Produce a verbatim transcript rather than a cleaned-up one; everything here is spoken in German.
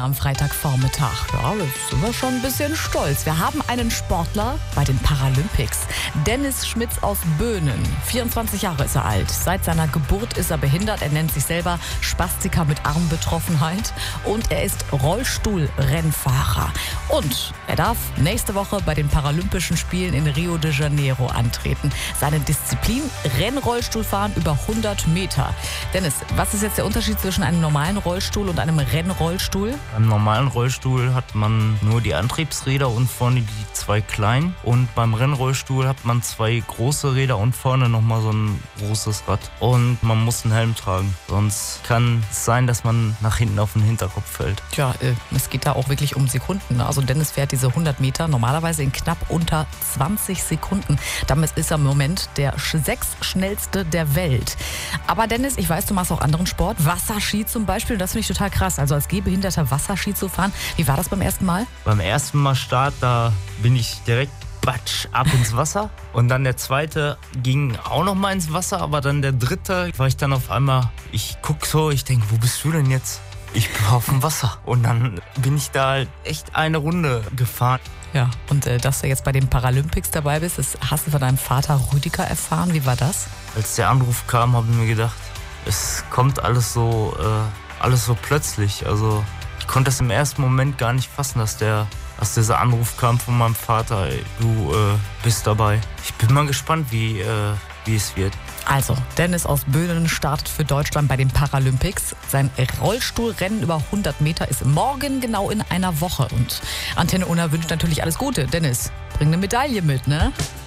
am Freitagvormittag. Ja, jetzt sind wir schon ein bisschen stolz. Wir haben einen Sportler bei den Paralympics. Dennis Schmitz aus Böhnen. vierundzwanzig Jahre ist er alt. Seit seiner Geburt ist er behindert. Er nennt sich selber Spastiker mit Armbetroffenheit. Und er ist Rollstuhlrennfahrer. Und er darf nächste Woche bei den Paralympischen Spielen in Rio de Janeiro antreten. Seine Disziplin: Rennrollstuhlfahren über hundert Meter. Dennis, was ist jetzt der Unterschied zwischen einem normalen Rollstuhl und einem Rennrollstuhl? Beim normalen Rollstuhl hat man nur die Antriebsräder und vorne die zwei kleinen. Und beim Rennrollstuhl hat man zwei große Räder und vorne nochmal so ein großes Rad. Und man muss einen Helm tragen. Sonst kann es sein, dass man nach hinten auf den Hinterkopf fällt. Tja, äh, es geht da auch wirklich um Sekunden. Also Dennis fährt diese hundert Meter normalerweise in knapp unter zwanzig Sekunden. Damit ist er im Moment der sechs schnellste der Welt. Aber Dennis, ich weiß, du machst auch anderen Sport. Wasserski zum Beispiel. Das finde ich total krass. Also als Gehbehinderter Wasserski zu fahren. Wie war das beim ersten Mal? Beim ersten Mal Start, da bin ich direkt batsch ab ins Wasser. Und dann der zweite ging auch noch mal ins Wasser. Aber dann der dritte war ich dann auf einmal, ich guck so, ich denke, wo bist du denn jetzt? Ich bin auf dem Wasser. Und dann bin ich da halt echt eine Runde gefahren. Ja, und äh, dass du jetzt bei den Paralympics dabei bist, das hast du von deinem Vater Rüdiger erfahren. Wie war das? Als der Anruf kam, habe ich mir gedacht, es kommt alles so, äh, alles so plötzlich. Also ich konnte das im ersten Moment gar nicht fassen, dass der, dass dieser Anruf kam von meinem Vater. Ey, du äh, bist dabei. Ich bin mal gespannt, wie, äh, wie es wird. Also, Dennis aus Böhnen startet für Deutschland bei den Paralympics. Sein Rollstuhlrennen über hundert Meter ist morgen genau in einer Woche. Und Antenne Unna wünscht natürlich alles Gute. Dennis, bring eine Medaille mit, ne?